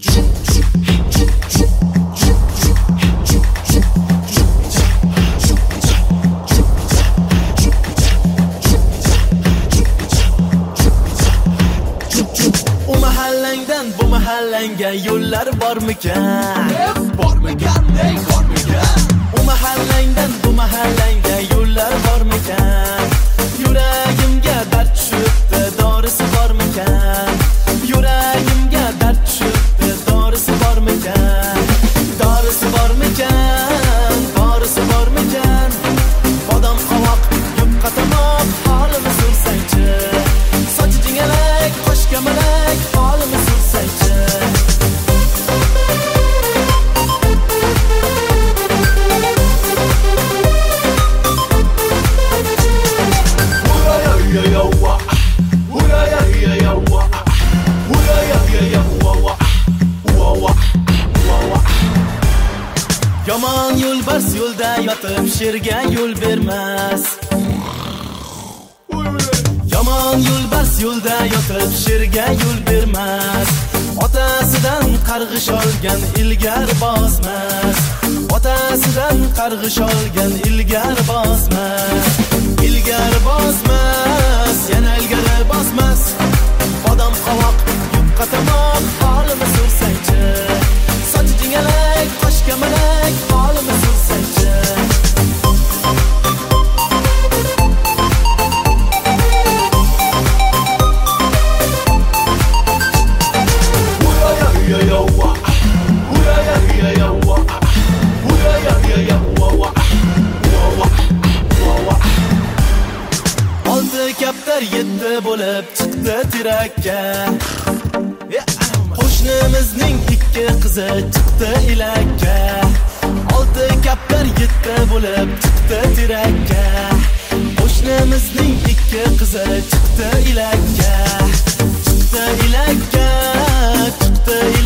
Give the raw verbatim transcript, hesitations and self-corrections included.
U mahallangdan bu mahallanga yo'llar bormikan? Bormikan, ey bormikan. U mahallangdan bu mahallanga yo'llar bormikan? Yuragimga dard tushibdi, dorisi bormikan? Yuragimga dard tushibdi, dorisi bormikan? Dorisi bormikan? Dorisi bormikan? Odam qovoq, yupqa tomoq, holimi so'rsangchi. Sochi jingalak, qosh kamalak, holimi so'rsangchi. Yomon yo'lbars yo'lda yotib sherga yo'l bermas. Yomon yo'lbars yo'lda yotib sherga yo'l bermas. Otasidan qarg'ish olgan ilgar bosmas. Otasidan qarg'ish olgan ilgar bosmas. Ilgar bosmas, yana ilgari bosmas. Odam qovoq, yupqa tomoq, holimi so'rsangchi. Sochi jingalak, qosh kamalak, holimi so'rsangchi. Olti kaptar yetti bo'lib chiqdi tirakka. Qo'shnimizning ikki qizi chiqdi ilakka. Olti kaptar yetti bo'lib chiqdi tirakka. Qo'shnimizning ikki qizi chiqdi ilakka. Chiqdi ilakka, chiqdi